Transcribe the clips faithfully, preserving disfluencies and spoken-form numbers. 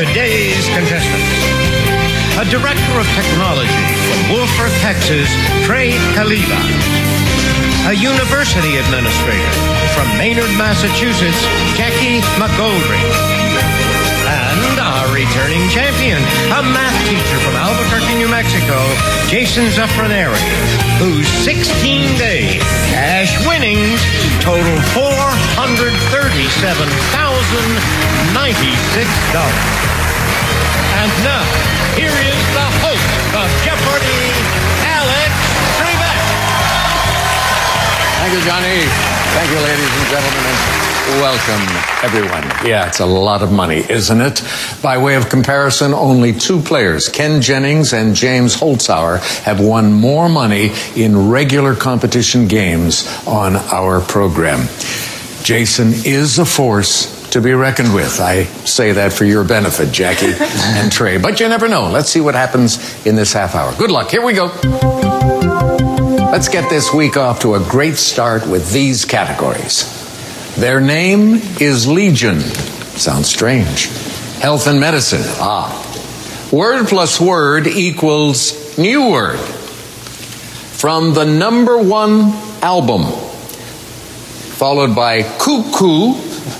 today's contestants. A director of technology from Wolford, Texas, Trey Kaliba. A university administrator from Maynard, Massachusetts, Jackie McGoldrick. And our returning champion, a math teacher from Albuquerque, New Mexico, Jason Zafraneri, whose sixteen-day cash winnings total four hundred thirty-seven thousand ninety-six dollars. And now, here is the host of Jeopardy, Alex Trebek. Thank you, Johnny. Thank you, ladies and gentlemen, and welcome, everyone. Yeah, it's a lot of money, isn't it? By way of comparison, only two players, Ken Jennings and James Holzhauer, have won more money in regular competition games on our program. Jason is a force to be reckoned with. I say that for your benefit, Jackie and Trey. But you never know. Let's see what happens in this half hour. Good luck. Here we go. Let's get this week off to a great start with these categories. Their name is Legion. Sounds strange. Health and medicine. Ah. Word plus word equals new word. From the number one album, followed by cuckoo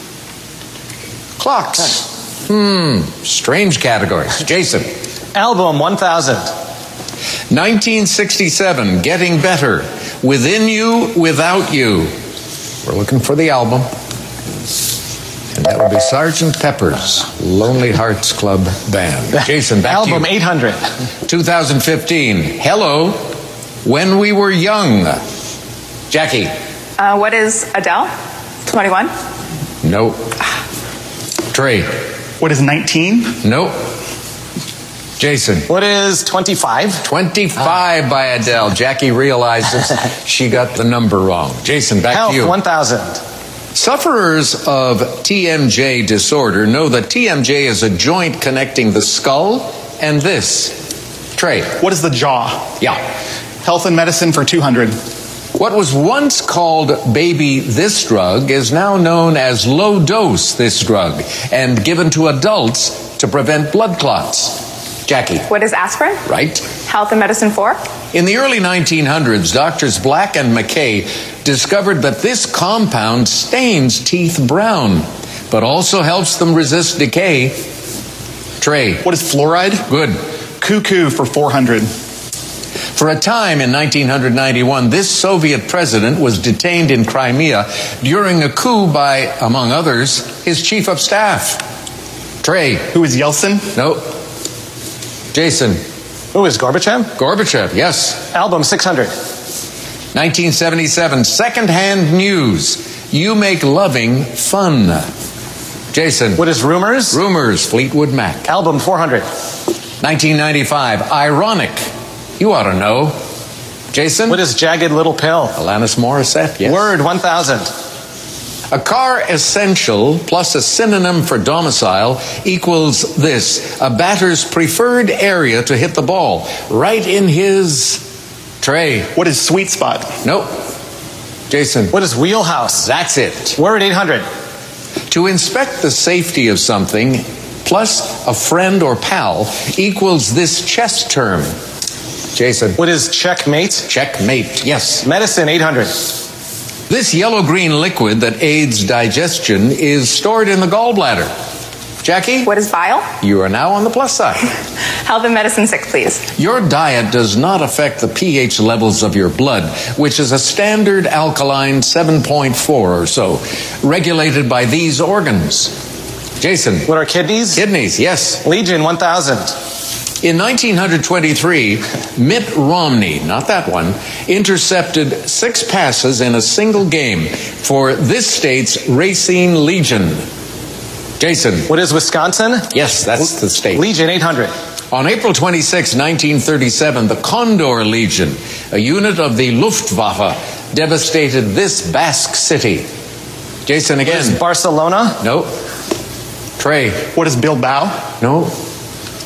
clocks. Hmm. Strange categories. Jason. Album one thousand. nineteen sixty-seven, Getting Better, Within You, Without You. We're looking for the album. And that would be Sergeant Pepper's Lonely Hearts Club Band. Jason, back album to you. eight hundred. two thousand fifteen, Hello, When We Were Young. Jackie. Uh, what is Adele? twenty-one? No. Trey. What is nineteen? No. Jason. What is twenty-five? twenty-five by Adele. Jackie realizes she got the number wrong. Jason, back Health, to you. one thousand. Sufferers of T M J disorder know that T M J is a joint connecting the skull and this. Trey. What is the jaw? Yeah. Health and medicine for two hundred. What was once called baby this drug is now known as low dose this drug and given to adults to prevent blood clots. Jackie. What is aspirin? Right. Health and medicine for? In the early nineteen hundreds, doctors Black and McKay discovered that this compound stains teeth brown, but also helps them resist decay. Trey. What is fluoride? Good. Cuckoo for four hundred. For a time in nineteen ninety-one, this Soviet president was detained in Crimea during a coup by, among others, his chief of staff. Trey. Who is Yeltsin? No. Jason. Who is Gorbachev? Gorbachev, yes. Album six hundred. nineteen seventy-seven, secondhand news. You make loving fun. Jason. What is Rumors? Rumors, Fleetwood Mac. Album four hundred. nineteen ninety-five, ironic. You ought to know. Jason. What is Jagged Little Pill? Alanis Morissette, yes. Word one thousand. A car essential plus a synonym for domicile equals this. A batter's preferred area to hit the ball. Right in his Trey. What is sweet spot? Nope. Jason. What is Wheelhouse? That's it. Word eight hundred. To inspect the safety of something plus a friend or pal equals this chess term. Jason. What is checkmate? Checkmate, yes. Medicine eight hundred. This yellow-green liquid that aids digestion is stored in the gallbladder. Jackie? What is bile? You are now on the plus side. Health and medicine six, please. Your diet does not affect the pH levels of your blood, which is a standard alkaline seven point four or so, regulated by these organs. Jason. What are kidneys? Kidneys, yes. Legion one thousand. In nineteen twenty-three, Mitt Romney, not that one, intercepted six passes in a single game for this state's Racine Legion. Jason. What is Wisconsin? Yes, that's the state. Legion eight hundred. On April twenty-sixth, nineteen thirty-seven, the Condor Legion, a unit of the Luftwaffe, devastated this Basque city. Jason again. What is Barcelona? No. Trey. What is Bilbao? No.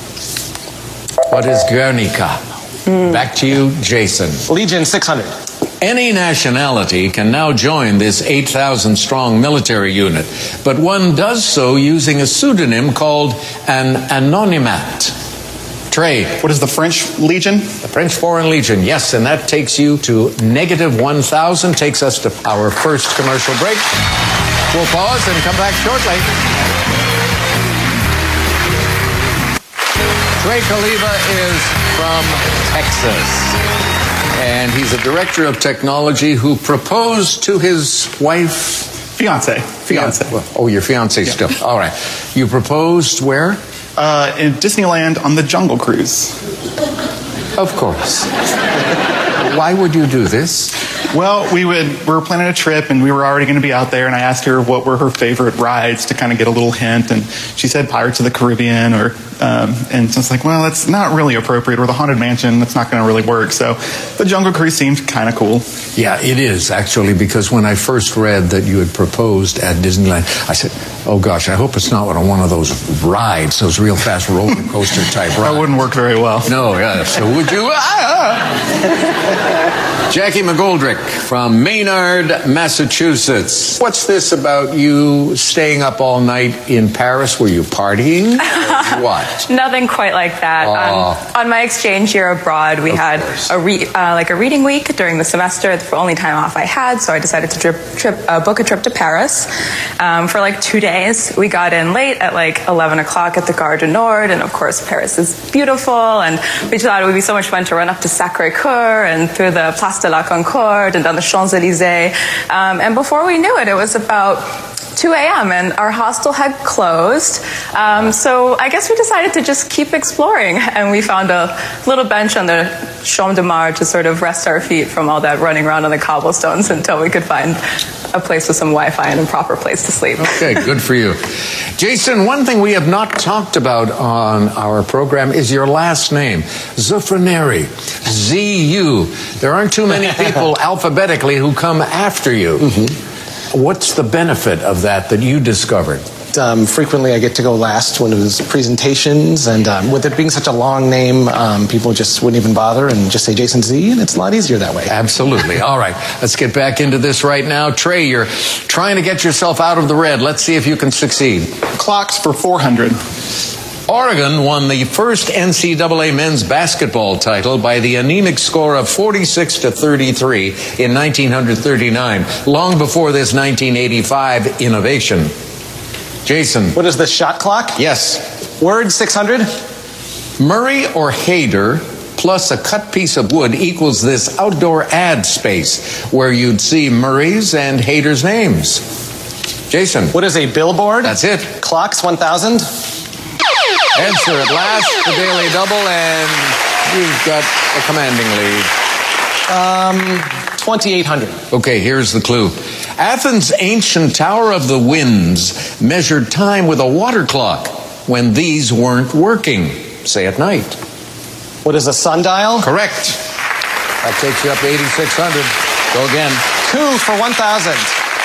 What is Guernica? Mm. Back to you, Jason. Legion six hundred. Any nationality can now join this eight thousand strong military unit, but one does so using a pseudonym called an anonymat. Trey. What is the French Legion? The French Foreign Legion, yes, and that takes you to negative one thousand, takes us to our first commercial break. We'll pause and come back shortly. Trey Kaliva is from Texas, and he's a director of technology who proposed to his wife. Fiance. Fiance. Oh, your fiance Yeah. still. All right. You proposed where? Uh, in Disneyland on the Jungle Cruise. Of course. Why would you do this? Well, we would we were planning a trip, and we were already going to be out there, and I asked her what were her favorite rides to kind of get a little hint, and she said Pirates of the Caribbean, or um, and so it's like, well, that's not really appropriate, or the Haunted Mansion, that's not going to really work. So the Jungle Cruise seemed kind of cool. Yeah, it is, actually, because when I first read that you had proposed at Disneyland, I said, oh gosh, I hope it's not one of those rides, those real fast roller coaster type rides. That wouldn't work very well. No, yeah, so would you? Ah! Jackie McGoldrick from Maynard, Massachusetts. What's this about you staying up all night in Paris? Were you partying? Or what? Nothing quite like that. Oh. Um, on my exchange year abroad, we Of had course. a re- uh, like a reading week during the semester, the only time off I had. So I decided to trip, trip, uh, book a trip to Paris um, for like two days. We got in late at like eleven o'clock at the Gare du Nord, and of course Paris is beautiful. And we thought it would be so much fun to run up to Sacré-Cœur and through the Place de la Concorde and down the Champs-Élysées. Um, and before we knew it, it was about two a.m. and our hostel had closed. Um, so I guess we decided to just keep exploring, and we found a little bench on the Champ de Mars to sort of rest our feet from all that running around on the cobblestones until we could find a place with some Wi-Fi and a proper place to sleep. Okay, good for you. Jason, one thing we have not talked about on our program is your last name, Zufrineri, Z U. There aren't too many people alphabetically who come after you. Mm-hmm. What's the benefit of that that you discovered? Um, frequently, I get to go last when it was presentations, and um, with it being such a long name, um, people just wouldn't even bother and just say Jason Z, and it's a lot easier that way. Absolutely. All right, let's get back into this right now. Trey, you're trying to get yourself out of the red. Let's see if you can succeed. Clocks for four hundred. Oregon won the first N C double A men's basketball title by the anemic score of forty-six to thirty-three in nineteen thirty-nine, long before this nineteen eighty-five innovation. Jason. What is the shot clock? Yes. Word six hundred. Murray or Hayter plus a cut piece of wood equals this outdoor ad space where you'd see Murray's and Hayter's names. Jason. What is a billboard? That's it. Clocks one thousand. Answer at last, the Daily Double, and you've got a commanding lead. Um, twenty-eight hundred. Okay, here's the clue. Athens' ancient Tower of the Winds measured time with a water clock when these weren't working, say at night. What is a sundial? Correct. That takes you up to eighty-six hundred. Go again. Coup for one thousand.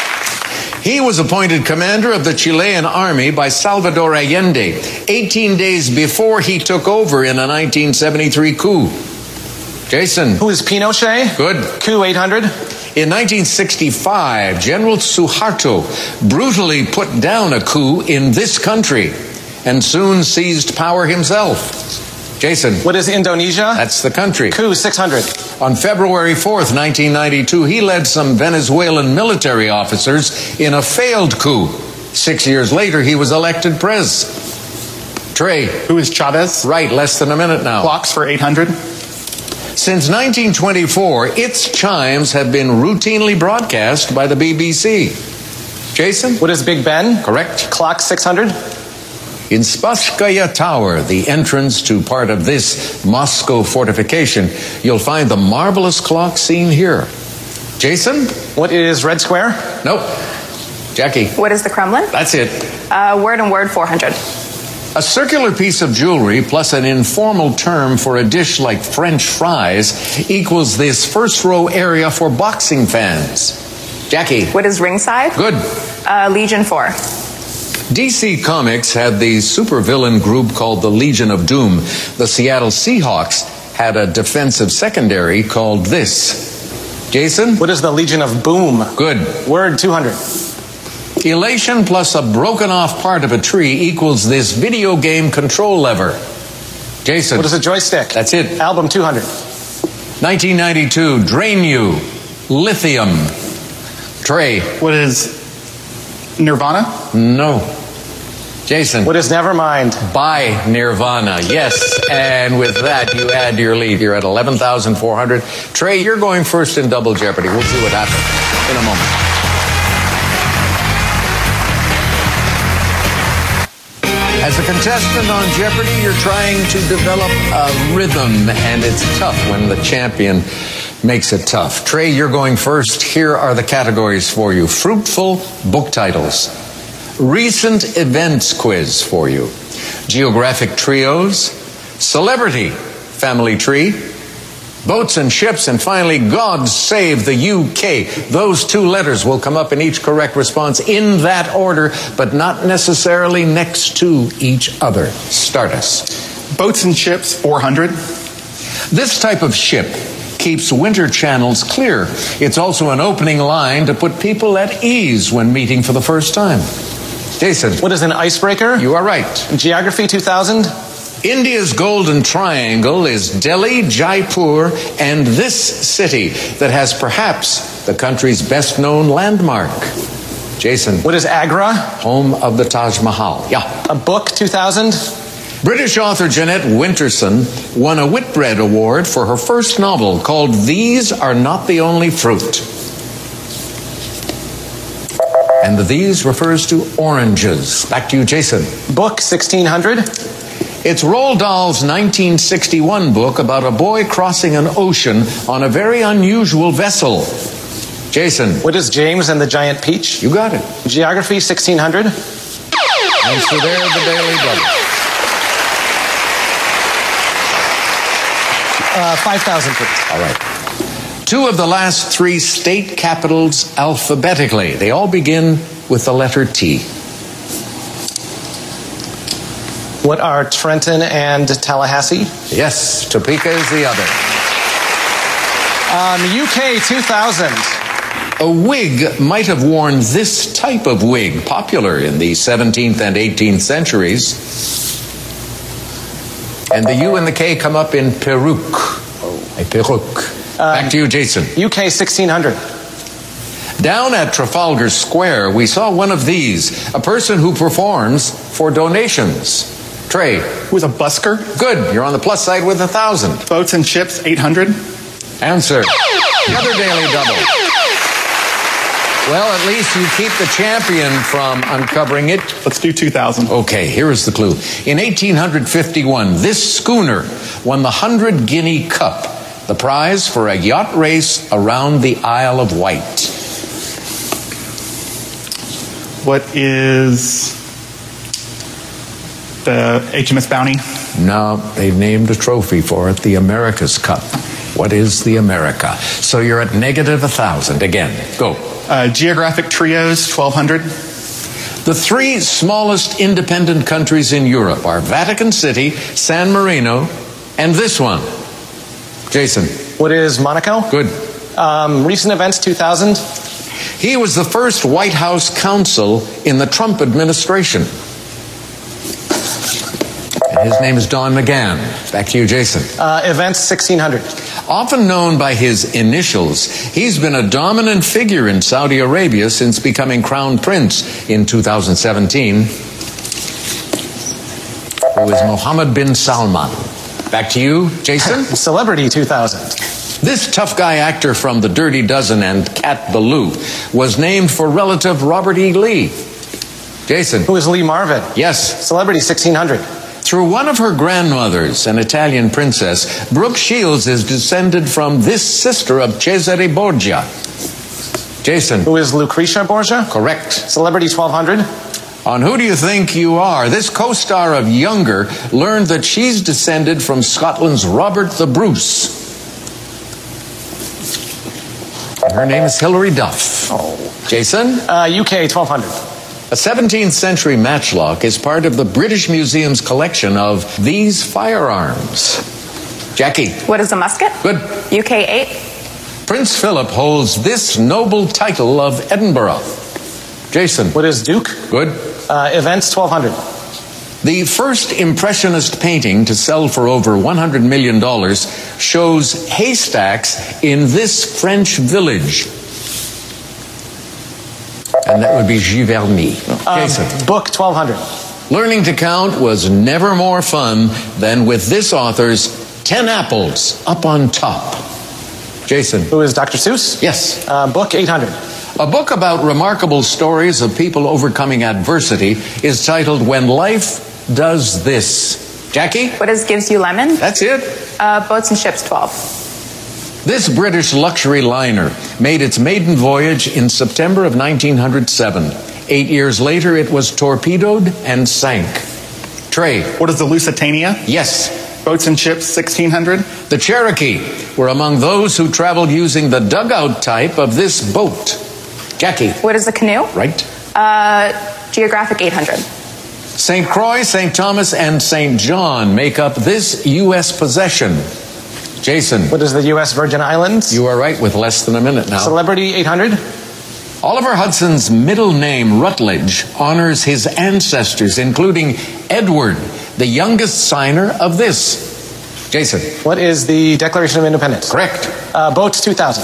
He was appointed commander of the Chilean army by Salvador Allende eighteen days before he took over in a nineteen seventy-three coup. Jason. Who is Pinochet? Good. Coup eight hundred. In nineteen sixty-five, General Suharto brutally put down a coup in this country and soon seized power himself. Jason. What is Indonesia? That's the country. Coup six hundred. On February fourth, nineteen ninety-two, he led some Venezuelan military officers in a failed coup. Six years later, he was elected pres. Trey. Who is Chavez? Right, less than a minute now. Clocks for eight hundred. Since nineteen twenty-four, its chimes have been routinely broadcast by the B B C. Jason? What is Big Ben? Correct. Clock six hundred. In Spasskaya Tower, the entrance to part of this Moscow fortification, you'll find the marvelous clock seen here. Jason? What is Red Square? Nope. Jackie? What is the Kremlin? That's it. Uh, word and word four hundred. A circular piece of jewelry plus an informal term for a dish like French fries equals this first row area for boxing fans. Jackie? What is ringside? Good. Uh, Legion four. D C Comics had the supervillain group called the Legion of Doom. The Seattle Seahawks had a defensive secondary called this. Jason? What is the Legion of Boom? Good. Word two hundred. Elation plus a broken off part of a tree equals this video game control lever. Jason? What is a joystick? That's it. Album two hundred. nineteen ninety-two, Drain You, Lithium. Trey? What is Nirvana? No. Jason? What is Nevermind? By Nirvana, yes. And with that, you add to your lead. You're at eleven thousand four hundred. Trey, you're going first in Double Jeopardy. We'll see what happens in a moment. As a contestant on Jeopardy, you're trying to develop a rhythm, and it's tough when the champion makes it tough. Trey, you're going first. Here are the categories for you. Fruitful book titles. Recent events quiz for you. Geographic trios. Celebrity family tree. Boats and ships, and finally, God Save the U K. Those two letters will come up in each correct response in that order, but not necessarily next to each other. Start us. Boats and ships, four hundred. This type of ship keeps winter channels clear. It's also an opening line to put people at ease when meeting for the first time. Jason. What is an icebreaker? You are right. Geography two thousand. India's golden triangle is Delhi, Jaipur, and this city that has perhaps the country's best-known landmark. Jason. What is Agra? Home of the Taj Mahal. Yeah. A book two thousand. British author Jeanette Winterson won a Whitbread Award for her first novel called These Are Not the Only Fruit. And the these refers to oranges. Back to you, Jason. Book sixteen hundred. It's Roald Dahl's nineteen sixty-one book about a boy crossing an ocean on a very unusual vessel. Jason. What is James and the Giant Peach? You got it. Geography sixteen hundred. And so there, the Daily Double. Uh, five thousand, please. All right. Two of the last three state capitals alphabetically. They all begin with the letter T. What are Trenton and Tallahassee? Yes, Topeka is the other. Um, U K two thousand. A Whig might have worn this type of wig, popular in the seventeenth and eighteenth centuries. And the U and the K come up in peruque. A peruque. Back to you, Jason. U K sixteen hundred. Down at Trafalgar Square, we saw one of these, a person who performs for donations. Trey. Who's a busker? Good. You're on the plus side with a thousand. Boats and ships, eight hundred. Answer. Another Daily Double. Well, at least you keep the champion from uncovering it. Let's do two thousand. Okay, here is the clue. In eighteen fifty-one, this schooner won the Hundred Guinea Cup, the prize for a yacht race around the Isle of Wight. What is the H M S Bounty? No, they've named a trophy for it, the America's Cup. What is the America? So you're at negative a thousand again. Go. Uh, geographic trios, twelve hundred. The three smallest independent countries in Europe are Vatican City, San Marino, and this one. Jason. What is Monaco? Good. Um, recent events two thousand. He was the first White House counsel in the Trump administration. And his name is Don McGahn. Back to you, Jason. Uh, events sixteen hundred. Often known by his initials, he's been a dominant figure in Saudi Arabia since becoming crown prince in two thousand seventeen. Who is Mohammed bin Salman. Back to you, Jason. Celebrity two thousand. This tough guy actor from The Dirty Dozen and Cat Ballou was named for relative Robert E. Lee. Jason. Who is Lee Marvin? Yes. Celebrity sixteen hundred. Through one of her grandmothers, an Italian princess, Brooke Shields is descended from this sister of Cesare Borgia. Jason. Who is Lucretia Borgia? Correct. Celebrity twelve hundred. On Who Do You Think You Are? This co-star of Younger learned that she's descended from Scotland's Robert the Bruce. And her name is Hilary Duff. Oh. Jason? Uh, U K twelve hundred. A seventeenth century matchlock is part of the British Museum's collection of these firearms. Jackie. What is a musket? Good. U K eight. Prince Philip holds this noble title of Edinburgh? Jason. What is Duke? Good. Uh, events twelve hundred. The first Impressionist painting to sell for over one hundred million dollars shows haystacks in this French village. And that would be Giverny. Jason. Um, book twelve hundred. Learning to count was never more fun than with this author's Ten Apples Up on Top. Jason. Who is Doctor Seuss? Yes. Uh, book eight hundred. A book about remarkable stories of people overcoming adversity is titled When Life Does This. Jackie? What is Gives You Lemon? That's it. Uh, Boats and Ships twelve. This British luxury liner made its maiden voyage in September of nineteen oh seven. Eight years later, it was torpedoed and sank. Trey. What is the Lusitania? Yes. Boats and Ships sixteen hundred. The Cherokee were among those who traveled using the dugout type of this boat. Jackie. What is the Canoe? Right. Uh, Geographic eight hundred. Saint Croix, Saint Thomas, and Saint John make up this U S possession. Jason. What is the U S Virgin Islands? You are right with less than a minute now. Celebrity eight hundred. Oliver Hudson's middle name, Rutledge, honors his ancestors, including Edward, the youngest signer of this. Jason. What is the Declaration of Independence? Correct. Uh, boats two thousand.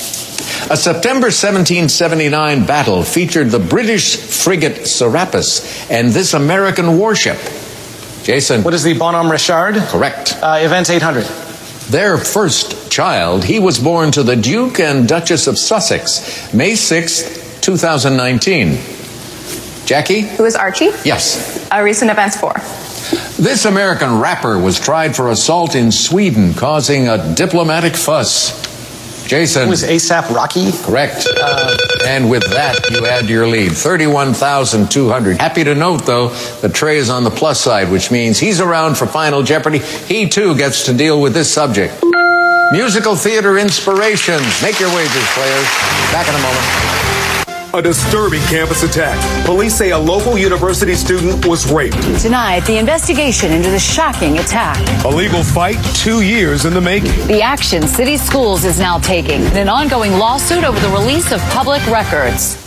A September seventeen seventy-nine battle featured the British frigate Serapis and this American warship. Jason. What is the Bonhomme Richard? Correct. Uh, events eight hundred. Their first child, he was born to the Duke and Duchess of Sussex, May sixth, two thousand nineteen. Jackie? Who is Archie? Yes. Uh, recent events four. This American rapper was tried for assault in Sweden, causing a diplomatic fuss. Jason. Who is ASAP Rocky? Correct. Uh, and with that, you add to your lead, thirty-one thousand two hundred. Happy to note, though, that Trey is on the plus side, which means he's around for Final Jeopardy. He, too, gets to deal with this subject. Musical theater inspirations. Make your wagers, players. Back in a moment. A disturbing campus attack. Police say a local university student was raped. Tonight, the investigation into the shocking attack. A legal fight two years in the making. The action City Schools is now taking in an ongoing lawsuit over the release of public records.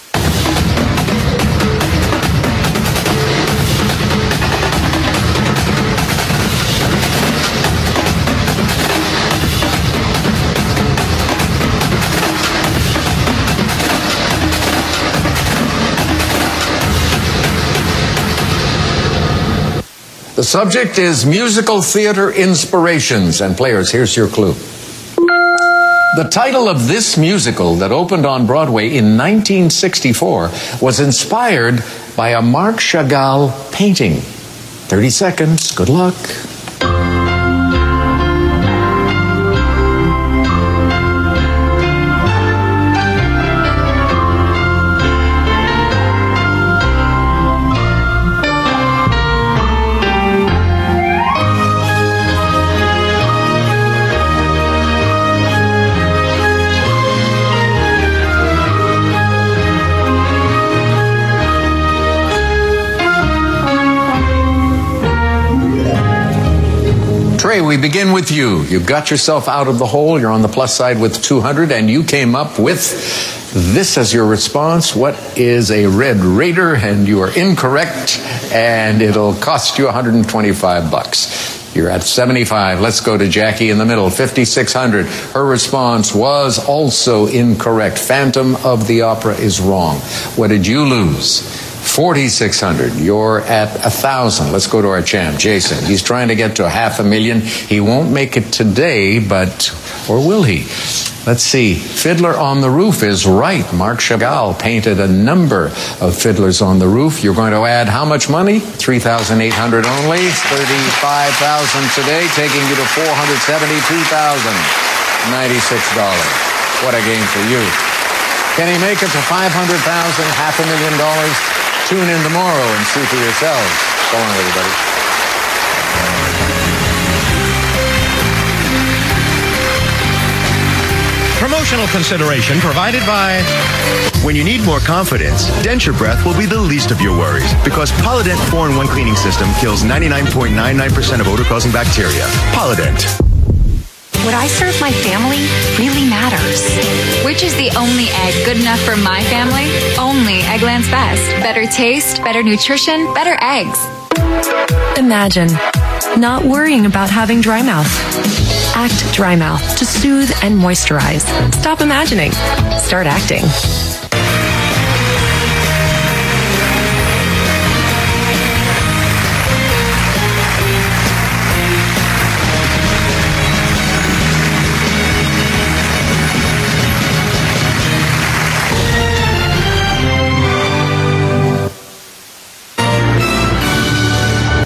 The subject is musical theater inspirations. And players, here's your clue. The title of this musical that opened on Broadway in nineteen sixty-four was inspired by a Marc Chagall painting. thirty seconds. Good luck. Trey, we begin with you. You got yourself out of the hole. You're on the plus side with two hundred, and you came up with this as your response. What is a Red Raider? And you are incorrect, and it'll cost you one hundred twenty-five bucks. You're at seventy-five. Let's go to Jackie in the middle, fifty-six hundred. Her response was also incorrect. Phantom of the Opera is wrong. What did you lose? forty-six hundred. You're at one thousand. Let's go to our champ, Jason. He's trying to get to half a million. He won't make it today, but, or will he? Let's see. Fiddler on the Roof is right. Marc Chagall painted a number of Fiddlers on the Roof. You're going to add how much money? three thousand eight hundred only. thirty-five thousand today, taking you to four hundred seventy-two thousand ninety-six dollars. What a game for you. Can he make it to five hundred thousand dollars, half a million dollars? Tune in tomorrow and see for yourselves. Go on, everybody. Promotional consideration provided by... When you need more confidence, Denture Breath will be the least of your worries because Polident four in one cleaning system kills ninety-nine point nine nine percent of odor-causing bacteria. Polident. what I serve my family really matters. Which is the only egg good enough for my family? Only Eggland's Best. Better taste, better nutrition, better eggs. Imagine not worrying about having dry mouth. Act Dry Mouth to soothe and moisturize. Stop imagining. Start acting.